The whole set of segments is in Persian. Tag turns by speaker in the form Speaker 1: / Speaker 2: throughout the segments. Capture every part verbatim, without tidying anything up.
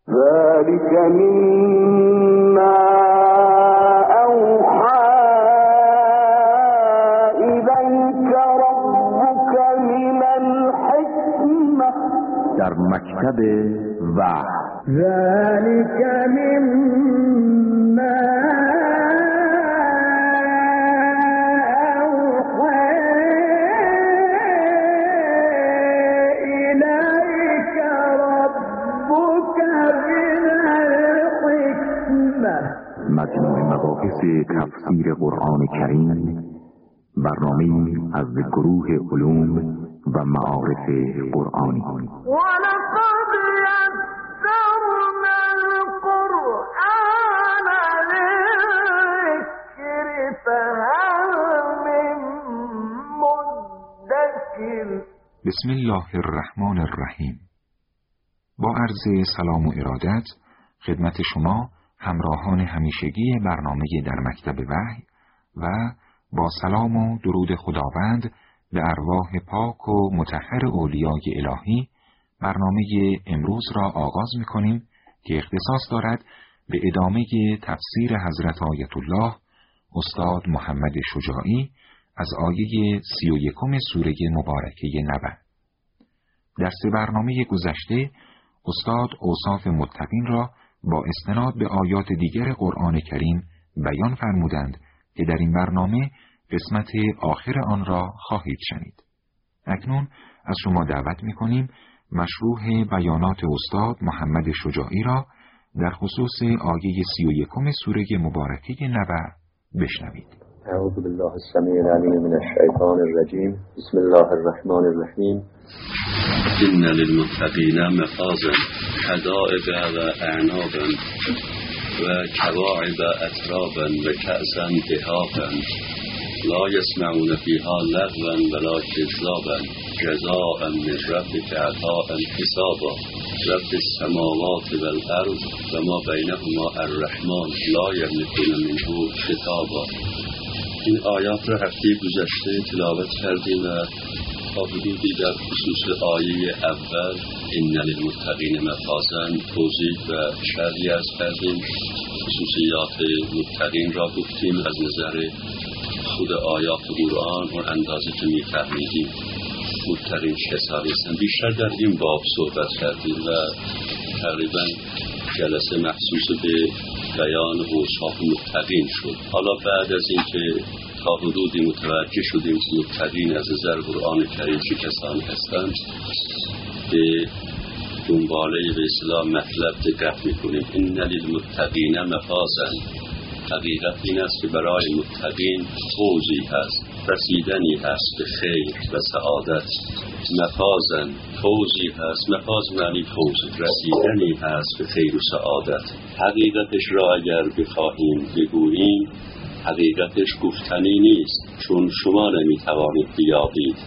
Speaker 1: ذلك مما اوحى الیک ربک من الحکمه.
Speaker 2: در مکتب وحی.
Speaker 1: ذلك مما
Speaker 2: مجموع مباحث تفسیر قرآن کریم، برنامه از گروه علوم و معارف قرآنی.
Speaker 1: ولقد یسرنا القرآن للذکر فهل من مدکر.
Speaker 3: بسم الله الرحمن الرحیم. با عرض سلام و ارادت خدمت شما همراهان همیشگی برنامه در مکتب وحی و با سلام و درود خداوند به ارواح پاک و مطهر اولیای الهی برنامه امروز را آغاز می‌کنیم که اختصاص دارد به ادامه تفسیر حضرت آیت الله استاد محمد شجاعی از آیه سی و یکم سوره مبارکه نبأ. در سه برنامه گذشته استاد اوصاف متقین را با استناد به آیات دیگر قرآن کریم بیان فرمودند که در این برنامه قسمت آخر آن را خواهید شنید. اکنون از شما دعوت می‌کنیم مشروح بیانات استاد محمد شجاعی را در خصوص آیه سی و یکم سوره مبارکه نبأ بشنوید.
Speaker 4: اعوذ بالله السمیع العلیم من الشیطان الرجیم. بسم الله الرحمن الرحیم.
Speaker 5: إن للمتقین مفازا حدائق و اعنابا و کواعب اترابا و کأسا دهاقا لا يسمعون فيها لغوا ولا كذابا جزاء من ربك عطاء حسابا رب السماوات والارض وما بينهما الرحمن لا يملكون منه خطابا. این آیات را هفته گذشته تلاوت کردیم و تا حدودی در خصوص آیه اول ان للمتقین مفازا توضیح و شرحی از کردیم. خصوصیات متقین را گفتیم از نظر خود آیات قرآن و اندازه که می‌فهمیدیم متقین چه کسانی هستند. بیشتر در این باب صحبت کردیم و تقریبا جلسه مخصوص به بیان اوصاف متقین شد. حالا بعد از اینکه تا حدودی متوجه شدیم که متقین از نظر قرآن کریم چه کسانی هستند، به دنباله به اصطلاح مطلب دقت می‌کنیم. ان للمتقین مفازا. حقیقت این است که برای متقین فوزی هست، رسیدنی هست به خیر و سعادت. مفازا فوزی هست، مفاز معنی فوز، رسیدنی هست به خیر و سعادت. حقیقتش را اگر بخواهیم بگوییم حقیقتش گفتنی نیست، چون شما نمیتوانید بیابید.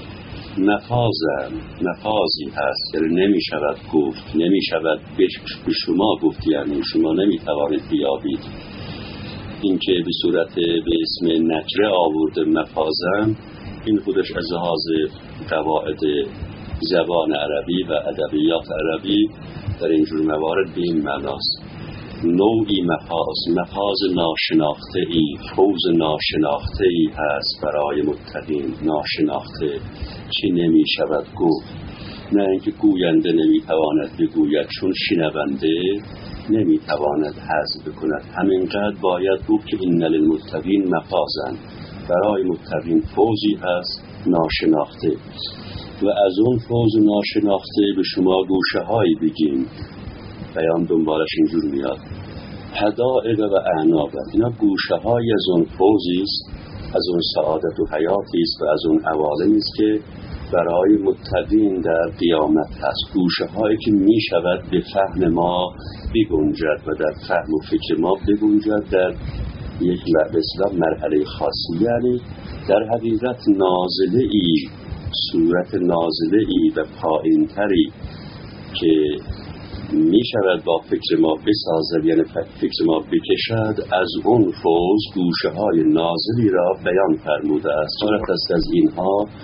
Speaker 5: مفازا مفازی هست که نمیشود گفت، نمیشود به شما گفت، یعنی شما نمیتوانید بیابید. این که به صورت به اسم نکره آورده مفازن، این خودش از لحاظ قواعد زبان عربی و ادبیات عربی در اینجور موارد به این معناست. نوعی مفاز، مفاز ناشناخته ای، فوز ناشناخته ای هست برای متقین. ناشناخته چی نمی شود گفت، نه اینکه گوینده نمی تواند بگوید چون شنونده نمی تواند حذف بکند. همینقدر باید گفت که این للمتقین مفازن، برای متقین فوزی هست ناشناخته. و از اون فوز ناشناخته به شما گوشه هایی بگیم. بیان دنبالش اینجور میاد. حدائق و اعناب، اینا گوشه های از اون فوزی است، از اون سعادت و حیاتی است و از اون عوالمی است که برای متقین در قیامت هست. گوشه هایی که می شود به فهم ما بگنجد و در فهم و فکر ما بگنجد در یک لحظه مرحله خاصی، یعنی در حقیقت نازله ای، صورت نازله ای و پایین تری که می شود با فکر ما بسازد، یعنی فکر ما بکشد. از اون فوز گوشه های نازلی را بیان فرموده است. صورت است از اینها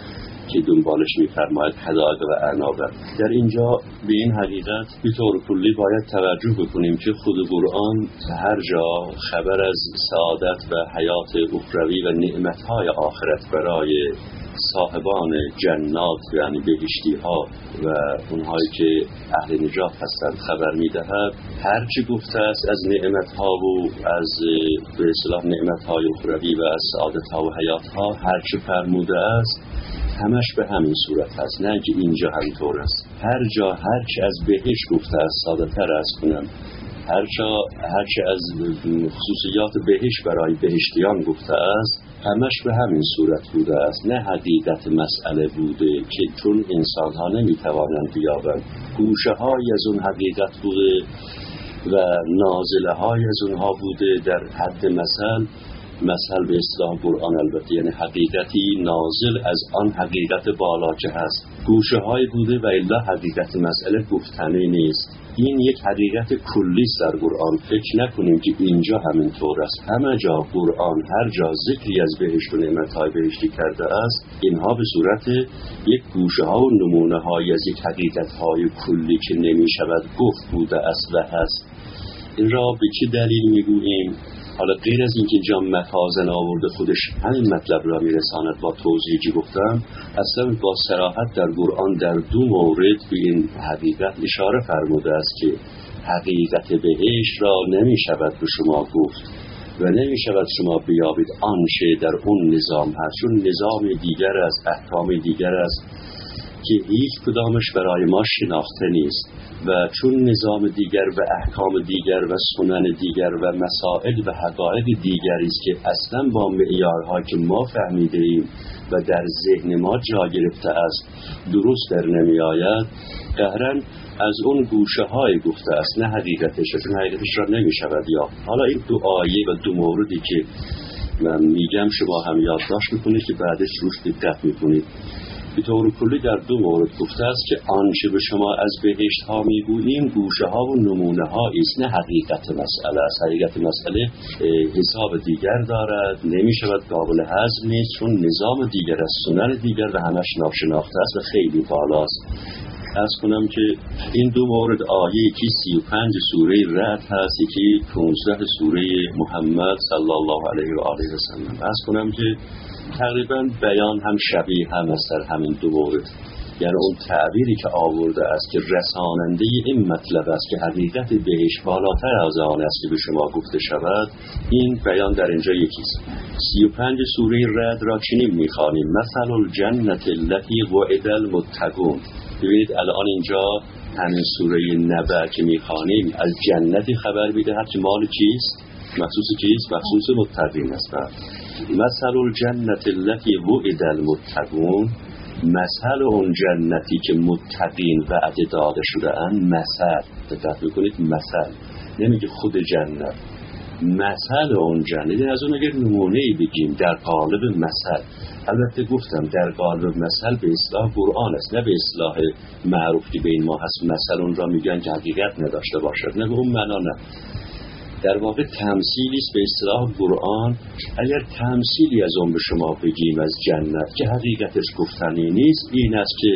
Speaker 5: که دنبالش می‌فرماید حدائق و اعناب. در اینجا به این حقیقت به طور کلی باید توجه بکنیم که خود قرآن هر جا خبر از سعادت و حیات اخروی و نعمت‌های آخرت برای صاحبان جنات یعنی بهشتی ها و اونهایی که اهل نجات هستند خبر میدهد، هر چی گفته است از نعمت ها و از به اصطلاح نعمت های اخروی و از سعادت ها و حیات ها هر چی فرموده است همش به همین صورت هست، نه که اینجا همینطور است. هر جا هر چی از بهشت گفته است ساده تر از کنم، هر جا هر چی از خصوصیات بهشت برای بهشتیان گفته است همش به همین صورت بوده است، نه حقیقت مسئله بوده که چون انسان ها نمیتوانند بیابند. گوشه های از اون حقیقت بوده و نازله های از اونها بوده در حد مثل مثل به اصطلاح قرآن البته، یعنی حقیقتی نازل از آن حقیقت بالا که هست گوشه های بوده و الا حقیقت مسئله گفتنی نیست. این یک حقیقت کلی است در قرآن. فکر نکنیم که اینجا همینطور است. همه جا قرآن هر جا ذکری از بهشت و نعمت‌های بهشتی کرده است اینها به صورت یک گوشه ها و نمونه های از یک حقیقت های کلی که نمی شود گفت بوده است و هست. این را به چه دلیل میگوییم؟ حالا غیر از اینکه جام مخازن آورده خودش همین مطلب را میرساند با توضیحی گفتم، اصلا با صراحت در قرآن در دو مورد به این حقیقت اشاره فرموده است که حقیقت بهشت را نمی شود به شما گفت و نمی شود شما بیابید آنچه در اون نظام هست، چون نظام دیگر است، احکام دیگر است که هیچ کدامش برای ما شناخته نیست و چون نظام دیگر و احکام دیگر و سنن دیگر و مسائل و حقایق دیگری است که اصلا با معیارها که ما فهمیده ایم و در ذهن ما جا گرفته است درست در نمی آید، قهرن از اون گوشه های گفته است نه حقیقتش، چون حقیقتش را نمی شود یا. حالا این دو آیه و دو موردی که من میگم شما هم یادداشت میکنید که بعدش روش دقت میکنید. به طور کلی در دو مورد گفته است که آنچه به شما از بهشت ها میگوییم گوشه ها و نمونه ها است نه حقیقت مسئله است. حقیقت مسئله حساب دیگر دارد، نمی شود قابل هضم نیست، چون نظام دیگر است، سنن دیگر و همش ناشناخته است و خیلی بالاست. از کنم که این دو مورد آیه یکی سی و پنج سوره رعد هست، یکی پانزده سوره محمد صلی الله علیه و آله و سلم. از کنم که تقریبا بیان هم شبیه هم است در همین دو مورد، یعنی اون تعبیری که آورده است که رساننده این مطلب است که حقیقت بهشت بالاتر از آن است که به شما گفته شود، این بیان در اینجا یکیست. سی و پنج سوره رعد را چنین میخوانیم: مثل الجنت التي وعد المتقون. ببینید الان اینجا همین سوره نبأ که میخوانیم از جنتی خبر میدهد که مال چیست؟ مخصوص چیست؟ مخصوص متقین است. مثل الجنت التي وعد المتقون، مثل اون جنتی که متقین وعده داده شده اند. مثل دقت بکنید، مثل نمیگه خود جنت، مثل اون جنت. یعنی از اون اگر نمونه‌ای بگیم در قالب مثل، البته گفتم در قالب مثل به اصطلاح قرآن است نه به اصطلاح معروف که بین ما هست مثل اون را میگن که حقیقت نداشته باشد، نه به اون معنا، نه. در واقع تمثیلی است به اصطلاح قرآن. اگر تمثیلی از اون به شما بگیم از جنت که حقیقتش گفتنی نیست، این است که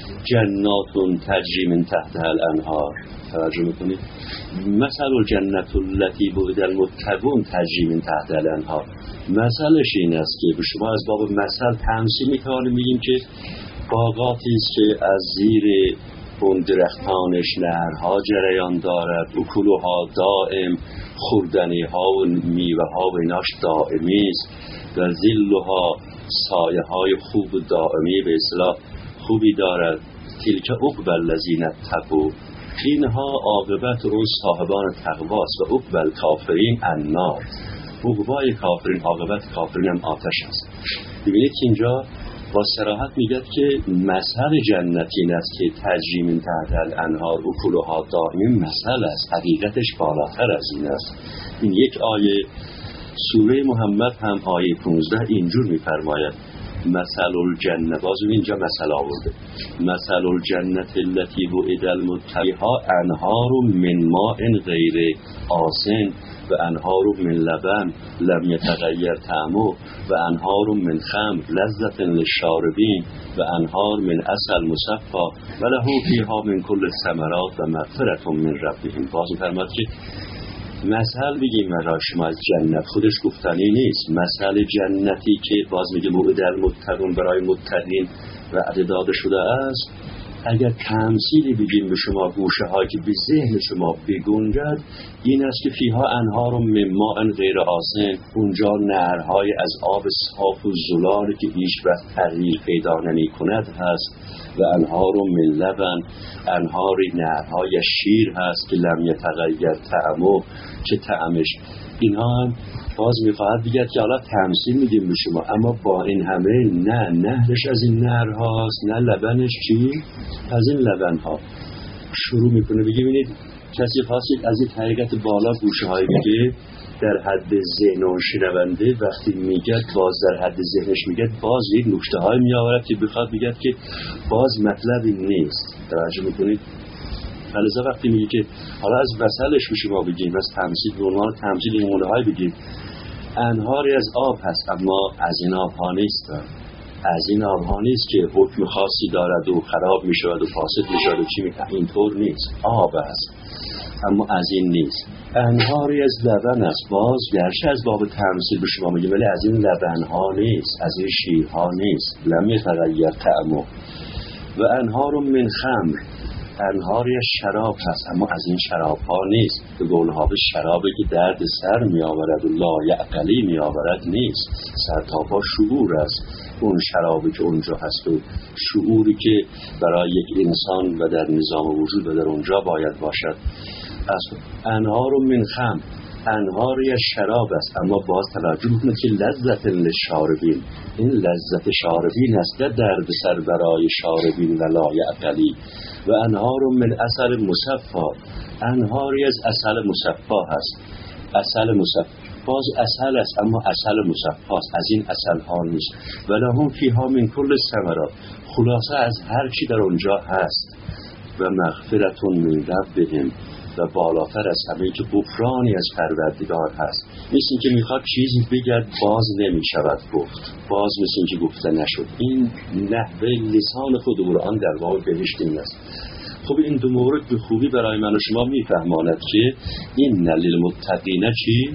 Speaker 5: جناتون تجری من تحتها الانهار. توجه میکنید؟ مثل الجنت التي وعد المتقون تجری من تحتها الانهار، مثلش این است که به شما از باب مثل تمثیل میتوانیم میگیم که باغاتی است که از زیر اون درختانش نهرها جریان دارد، اکلوها دائم، خوردنی ها و میوه ها و ایناش دائمی است و ذلها سایه های خوب دائمی به اصطلاح خوبی دارد. تلک عقبی الذین اتقوا، اینها عاقبت اون صاحبان تقواست و عقبی الکافرین النار، عقبای کافرین، عاقبت کافرین هم آتش است. ببینید که اینجا با صراحت میگه که مثل جنت این است که تجری من تحتها الانهار اکلوها دائم، مثل است، حقیقتش بالاتر از این است. این یک آیه. سوره محمد هم آیه پانزده اینجور میفرماید: مثل الجنه، باز اینجا مثل آورده، مثل الجنه التي وعد المتقین انهار من ماء غیر آسن و انهار من لبن لم یتغیر طعمه و انهار من خمر لذة للشاربین و انهار من عسل مصفا و له فیها من کل الثمرات و مغفرة من ربهم. باز فرماد که مثل بگیم برای شما از جنت، خودش گفتنی نیست. مثل جنتی که باز میگه وعد المتقون، برای متقین وعده داده شده است. اگر تمثیلی بگیم به شما، گوشه هایی که به ذهن شما بگنجد، این است که فیها انهار من ماء غیر آسن، اونجا نهرهای از آب صاف و زلالی که هیچ وقت تغییر پیدا نمی کند هست و انهار من لبن، انهاری نهرهای شیر هست که لم یتغیر طعمه، که طعمش اینها هم باز میخواهد بگید که حالا تمثیل میگیم به شما، اما با این همه نه نهرش از این نهرهاست، نه لبنش چی از این لبنها. شروع میکنه بگه ببینید کسی خواستید از این حقیقت بالا گوشه های بگه در حد ذهن و شنونده وقتی میگه باز در حد ذهنش میگه باز یک نکته های میآورد که بخواد بگه که باز مطلبی نیست. توجه میکنید؟ فلذا وقتی میگه که حالا از وصلش به شما بگیم، از تمثیل به عنوان تمثیل این مونه های بگیم، انهاری از آب هست اما از این آب ها نیست، از این آب ها نیست که حکم خاصی دارد و خراب میشود و فاسد میشود و چی میکنه، اینطور نیست. آب هست اما از این نیست. انهاری از لبن است، باز گرچه از باب تمثیل به شما میگیم ولی از این لبن ها نیست، از این شیر ها نیست، لم یتغیر طعمه و انهار من خمر، انهاری از شراب هست اما از این شراب ها نیست. به قول حافظ شرابی که درد سر می آورد و لایعقلی می آورد نیست، سرتاپا شعور است اون شرابی که اونجا هست و شعوری که برای یک انسان و در نظام وجود و در اونجا باید باشد. از انهار من خمر، انهاری از شراب است اما باز توجه بکنید که لذت للشاربین، این لذت شاربین است، در درد سر برای شاربین و لایعقلی. و انهار من عسل مصفا، انهاری از عسل مصفا هست، عسل مصفا باز عسل است اما عسل مصفا است، از این عسل ها نیست. و لهم فیها من کل الثمرات، خلاصه از هر چی در اونجا هست. و مغفرة من ربهم، و بالاتر از همه که غفرانی از پروردگار هست. مثل این که میخواد چیزی بگرد باز نمیشود گفت، باز مثل این که گفته نشد. این نحوه لسان خود قرآن در باب بهشت این است. خب این دو مورد به خوبی برای من و شما میفهماند که این للمتقین چی؟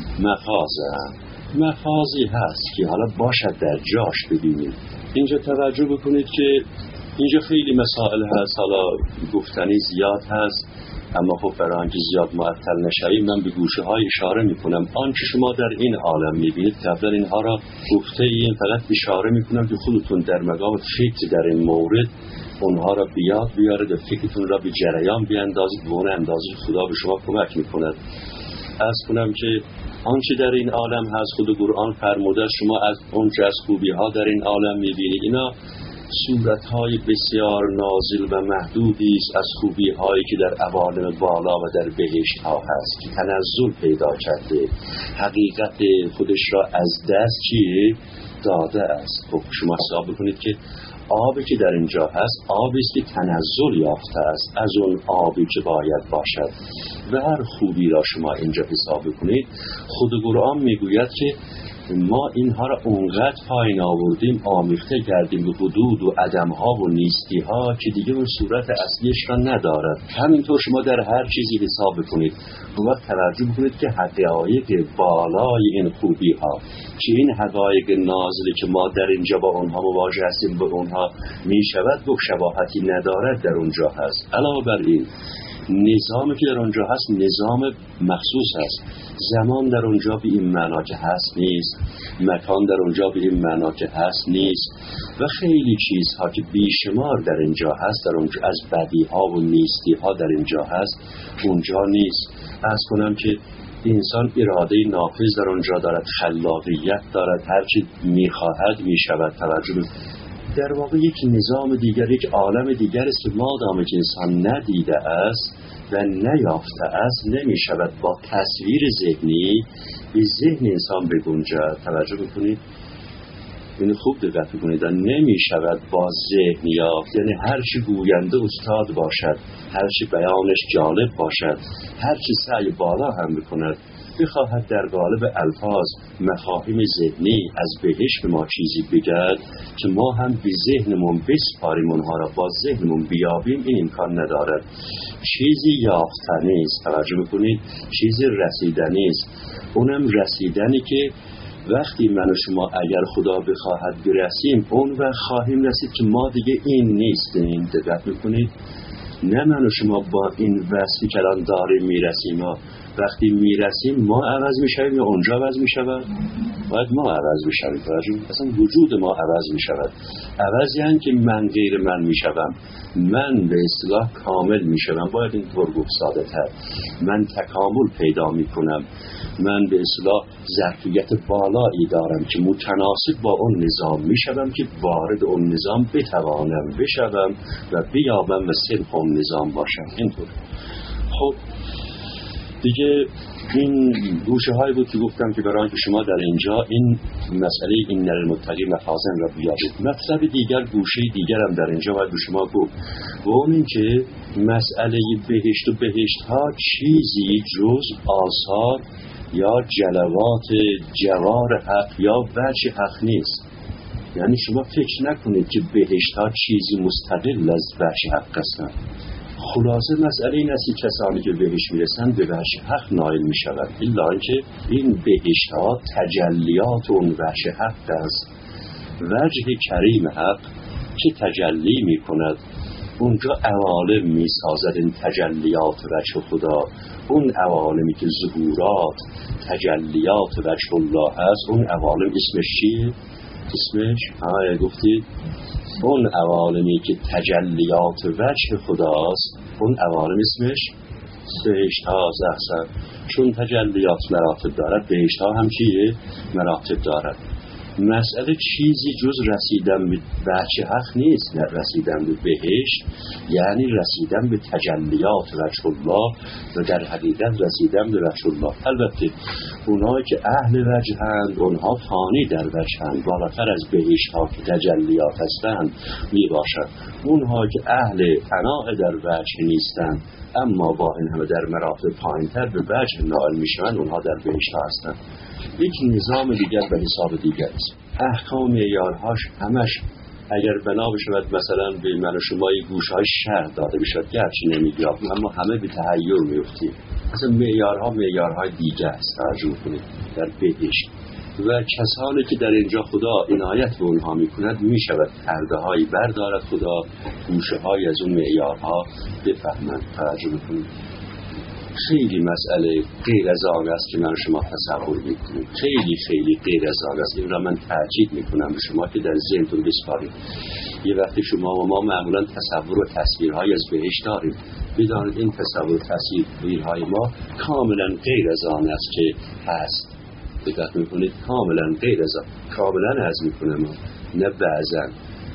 Speaker 5: مفازه، مفازی هست که حالا باشد در جاش ببینید. اینجا توجه بکنید که اینجا خیلی مسائل هست، حالا گفتنی زیاد هست، اما خب برای آنکه زیاد معطل نشویم من به گوشه های اشاره میکنم. آنچه شما در این عالم میبینید قبل اینها را گفته این، فقط اشاره میکنم که خودتون در مقام فکر در این مورد اونها را بیاد بیارید و فکرتون را به جریان بیاندازید و اون اندازه خدا به شما کمک میکند. عرض کنم که آنچه در این عالم هست خود قرآن فرموده، شما از اونچه از خوبی ها در این عالم میبینید اینا صورت‌های بسیار نازل و محدودی است از خوبی‌هایی که در عوالم بالا و در بهشت‌ها هست که تنزل پیدا کرده، حقیقت خودش را از دست چیه داده است. خب شما حساب بکنید که آبی که در اینجا هست آبی است که تنزل یافته است از اون آبی که باید باشد و هر خوبی را شما اینجا حساب بکنید. خود قرآن میگوید که ما اینها را اونقدر پایین آوردیم، آمیخته کردیم به حدود و عدمها و نیستیها که دیگه اون صورت اصلیش را ندارد. همینطور شما در هر چیزی حساب بکنید، اون وقت توجه بکنید که حقایق بالای این خوبی ها که این حقایق نازلی که ما در اینجا با اونها مواجه هستیم به اونها می شود گفت شباهتی ندارد در اونجا هست. علاوه بر این نظامی که در اونجا هست نظام مخصوص هست، زمان در اونجا به این معنا که هست نیست، مکان در اونجا به این معنا که هست نیست و خیلی چیزها که بیشمار در اینجا هست، در اونجا از بدی ها و نیستی ها در اینجا هست اونجا نیست. عرض کنم که انسان اراده نافذ در اونجا دارد، خلاقیت دارد، هرچی میخواهد میشود. توجه در واقع یک نظام دیگر، یک عالم دیگر است که مادام که انسان ندیده است و نیافته است نمی شود با تصویر ذهنی به ذهن انسان بگنجد. توجه بکنید این خوب دقت کنید، نمی شود با ذهن یافت. یعنی هر چی گوینده استاد باشد، هر چی بیانش جالب باشد، هر چی سعی بالا هم بکند، بخواهد در قالب الفاظ مفاهیم ذهنی از بهشت به ما چیزی بگد که ما هم به ذهنمون بسپاریم اونها را با ذهنمون بیابیم، این امکان ندارد. چیزی یافتنی است، توجه بکنید، چیزی رسیدنی است. اونم رسیدنی که وقتی من و شما اگر خدا بخواهد برسیم، اون وقت خواهیم رسید که ما دیگه این نیستیم. دقت میکنید؟ نه من و شما با این وصفی که الان داریم میرسیم، وقتی میرسیم ما عوض میشویم یا اونجا عوض میشود؟ باید ما عوض میشویم. اصلا وجود ما عوض میشود. عوض یعنی که من غیر من میشوم، من به اصطلاح کامل میشوم. باید اینطور گفت ساده تر، من تکامل پیدا میکنم، من به اصطلاح ظرفیت بالایی دارم که متناسب با اون نظام میشوم که وارد اون نظام بتوانم بشوم و بیابم و صرف اون نظام باشم. اینطور. خب دیگه این گوشه هایی بود که گفتم که برای که شما در اینجا این مسئله این للمتقین مفازا را بیابید. مطلب دیگر، گوشه دیگر هم در اینجا باید به شما گفت، و اون این که مسئله بهشت و بهشت ها چیزی جز آثار یا جلوات جوار حق یا وجه حق نیست. یعنی شما فکر نکنید که بهشت ها چیزی مستقل از وجه حق هستند. خلاصه مسئله این است که کسانی که بهش میرسن به وجه حق نائل میشوند، الا اینکه این بهشت ها تجلیات اون وجه حق است. وجه کریم حق که تجلی میکند، اونجا عوالم میسازد. این تجلیات وجه خدا، اون عوالمی که ظهورات تجلیات وجه الله هست، اون عوالم اسمش چیه؟ اسمش ها گفتید اون عوالمی که تجلیات وجه خداست، اون عوالم اسمش بهشت ها است. چون تجلیات مراتب دارد، بهشت ها هم چیه؟ مراتب دارد. مسئله چیزی جز رسیدن به وجه حق نیست. رسیدن به بهشت یعنی رسیدن به تجلیات وجه الله و در حقیقت رسیدن به وجه الله. البته اونهایی که اهل وجه هستند، اونها فانی در وجه هستند، بالاتر از بهشت ها که تجلیات هستند می باشد. اونها که اهل فنا در وجه نیستند اما با این همه در مراتب پایین‌تر به وجه نائل میشوند، اونها در بهشت هستند. یک نظام دیگر به حساب دیگر است. احکام معیارهاش همش اگر بنا بشود مثلا به من و شما گوش‌های شهر داده بشود، گرچه نمی‌یابیم اما همه به تحیر می‌افتیم. اصلا معیارها معیارهای دیگر است. توجه کنید در بهشت و کسانی که در اینجا خدا عنایت به اونها می‌کند می‌شود پرده‌هایی بردارد خدا، گوشه‌های از اون معیارها بفهمند. توجه کنید. خیلی مسئله غیر از آن است که من شما تصور میکنیم. خیلی خیلی غیر از آن است. این را من تأکید میکنم به شما که در ذهنتون بسپارید. یه وقتی شما و ما معمولا تصور و تصویرهای از بهشت داریم، بدانید این تصور و تصویرهای ما کاملا غیر از آن است که هست. دقت میکنید؟ کاملا غیر از آن. کاملا عرض میکنم، نه بعضا،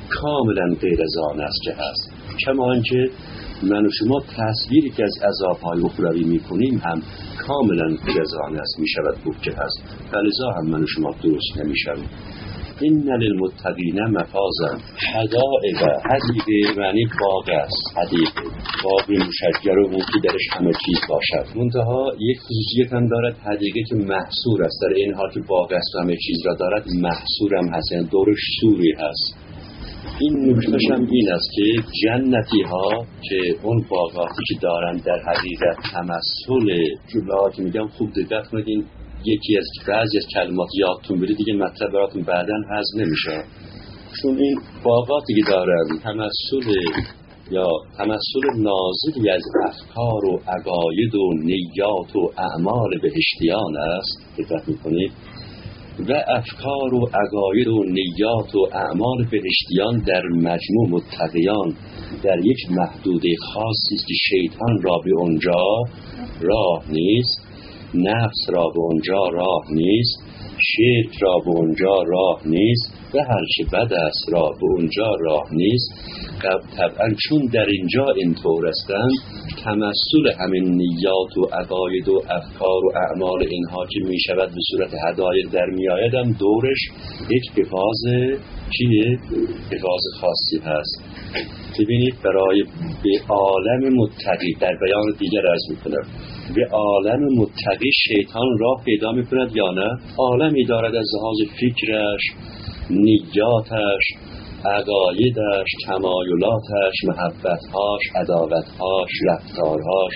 Speaker 5: کاملا غیر از آن است که هست. کما اینکه من و شما تصویری که از عذاب‌های اخروی می‌کنیم هم کاملا غیر از آن است می‌شود گفت که هست. فلذا هم من و شما درست نمی‌شویم. این للمتقین مفازا حدائق، حدیقه معنی باغ است. حدیقه باغ مشجر و اون که درش همه چیز باشد. منتها یک خصوصیت هم دارد، حدیقه که محصور است. در این حال که باغ است و همه چیز را دارد، محصور هم هست، یعنی دورش سوری هست. این نکتهش هم این است که جنتی ها که اون باغاتی که دارن در حقیقت تمثل جمله که میگم خوب دقت کنید، یکی از بعضی از کلمات یادتون بره دیگه مطلب براتون بعداً هضم نمیشه. چون این باغاتی که دارن تمثل یا تمثل نازلی از افکار و عقاید و نیات و اعمال بهشتیان است. دقت میکنید؟ و افکار و عقاید و نیات و اعمال بهشتیان در مجموع متقیان در یک محدوده خاصی است که شیطان را به اونجا راه نیست، نفس را به اونجا راه نیست، شرک را به اونجا راه نیست و هرچه بد است را به اونجا راه نیست. طبعا چون در اینجا اینطور هستند، تمثل همین نیات و عقاید و افکار و اعمال اینها که می شود به صورت هدایق در می آید هم دورش یک حفاظ چیه؟ حفاظ خاصی هست. ببینید برای به عالم متقی، در بیان دیگر عرض می کنم، به عالم متقی شیطان راه پیدا می کند یا نه؟ عالمی دارد از لحاظ فکرش، نیاتش، عقایدش، تمایلاتش، محبتهاش، عداوتهاش، رفتارهاش،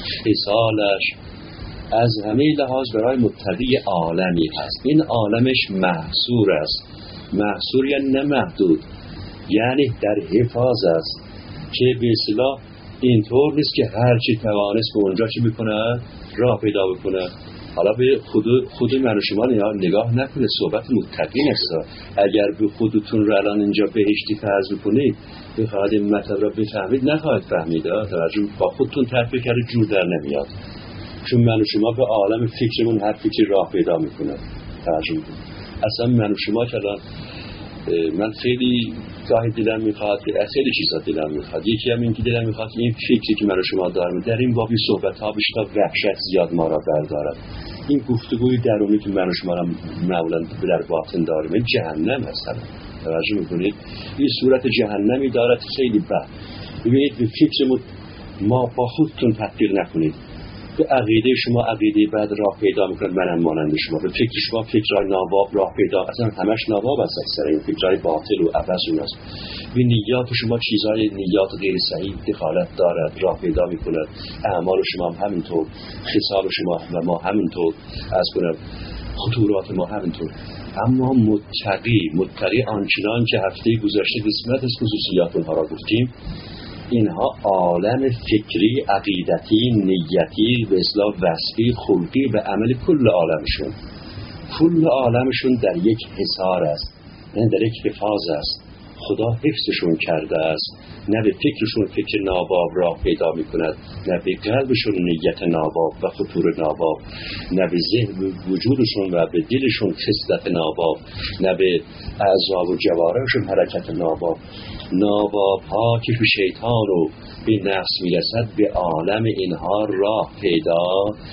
Speaker 5: خصالش، از همه لحاظ برای متقی عالمی هست. این عالمش محصور است. محصور یعنی نه محدود، یعنی در حفاظ است که به اصطلاح اینطور نیست که هر چی توانست به اونجا چی بکنه؟ راه پیدا بکنه. حالا به خود خود من و شما نگاه نکنه، صحبت متقین است. اگر به خودتون رو الان اینجا بهشتی فرض بکنید، بخواهد این مطلب را بفهمید، نخواهد فهمید. توجه با خودتون طرف کرده جور در نمیاد، چون من و شما به عالم فکرمون هر فکری راه پیدا میکنه. توجه میکنید. اصلا من و شما که الان من خیلی گاهی دلم میخواد، خیلی چیزا دلم میخواد. یکی هم این که دلم میخواد این فکری که من و شما دارم در این بابی صحبت ها بیشتر وحشت زیاد ما را بردارد. این گفتگوی درونی که من و شما را معمولا در باطن داریم این جهنم هست. توجه میکنید؟ این صورت جهنمی دارد خیلی بد. ببینید به فکر ما با خودتون تحقیر نکنید. به عقیده شما عقیده بعد راه پیدا میکنه، منم مانند شما. به فکر شما فکرهای ناباب راه پیدا، اصلا همش ناباب است، اکثر این فکرهای باطل و عبث اوناست. به نیات شما چیزهای نیات غیر صحیح دخالت دارد، راه پیدا میکنه. اعمال شما هم همینطور، خصال شما و ما همینطور، از کنم خطورات ما همینطور. اما متقی متقی آنچنان که هفته گذشته قسمت از خصوصیات اونها را گفتیم، اینها عالم فکری، عقیدتی، نیتی، به اصطلاح وصفی، خلقی و عملی کل عالمشون کل عالمشون در یک حصار است، نه در یک حفاظ است. خدا حفظشون کرده است. نه به فکرشون فکر ناباب راه پیدا می کند، نه به قلبشون نیت ناباب و خطور ناباب، نه به ذهن وجودشون و به دلشون خصلت ناباب، نه به اعضا و جوارحشون حرکت ناباب. ناباب ها که به شیطان و به نفس می رسد به عالم اینها راه پیدا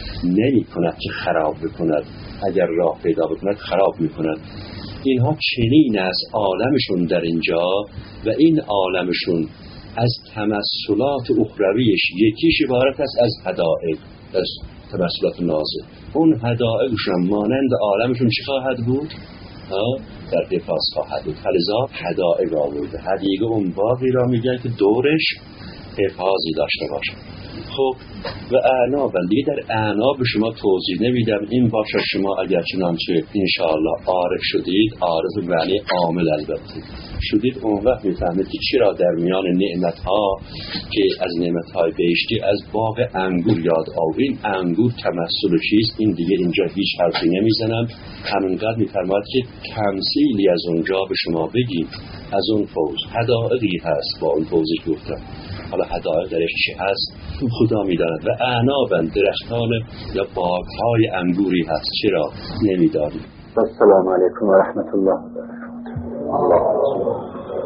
Speaker 5: نمی کند که خراب بکند. اگر راه پیدا بکند خراب می کند. اینها چنین است عالمشون در اینجا، و این عالمشون از تمثلات اخرویش یکیش عبارت است از حدائق، از تمثلات نازل. اون حدائقشون مانند عالمشون چی خواهد بود؟ ها؟ در حفاظ خواهد بود. فلذا حدائق آورده. حدیقه اون باقی را میگن که دورش حفاظی داشته باشه. خب و اعناب، دیگه در اعناب شما توضیح نمیدم. این باشه شما اگر چنانچه انشاءالله عارف شدید، عارف معنی عامل البته شدید، اون وقت میفهمید که چرا در میان نعمتها که از نعمتهای بهشتی از باغ انگور یاد آوریم. انگور تمثل چیست؟ این دیگه اینجا هیچ حرفی نمیزنم. همینقدر میفرماید که تمثیلی از اونجا به شما بگیم، از اون فوز حدائقی هست با اون فوزی که گفتم. حالا حدائق درش چی هست خدا میداند. و اعنابن درختان یا باغ‌های انگوری هست، چرا نمیدانیم.
Speaker 4: السلام علیکم و رحمت الله و برکاته. الله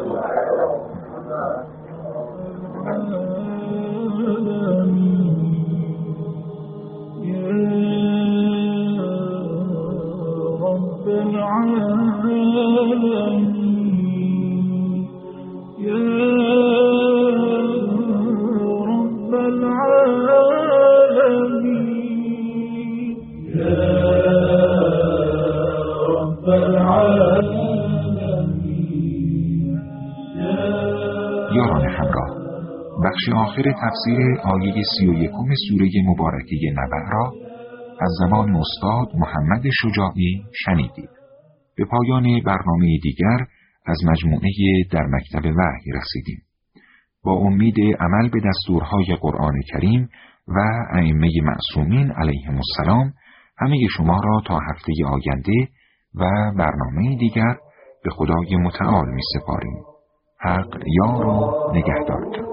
Speaker 3: یاران همراه، بخش آخر تفسیر آیه سی و یکم سوره مبارکه نبأ را از زبان استاد محمد شجاعی شنیدید. به پایان برنامه دیگر از مجموعه در مکتب وحی رسیدیم. با امید عمل به دستورهای قرآن کریم و ائمه معصومین علیهم السلام همه شما را تا هفته آینده و برنامه دیگر به خدای متعال می سپاریم. حق یار و نگهدارتان.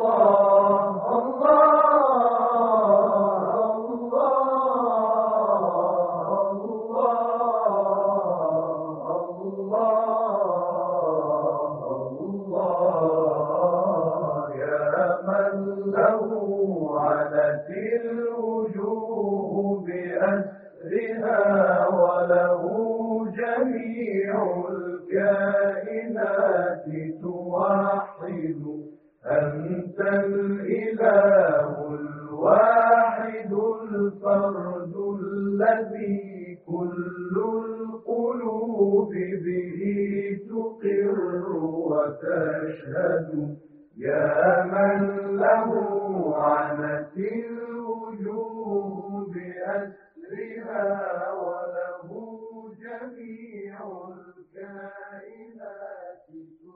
Speaker 1: الفرد الذي كل القلوب به تقر وتشهد يا من له عنت الوجوه بأسرها وله جميع الكائنات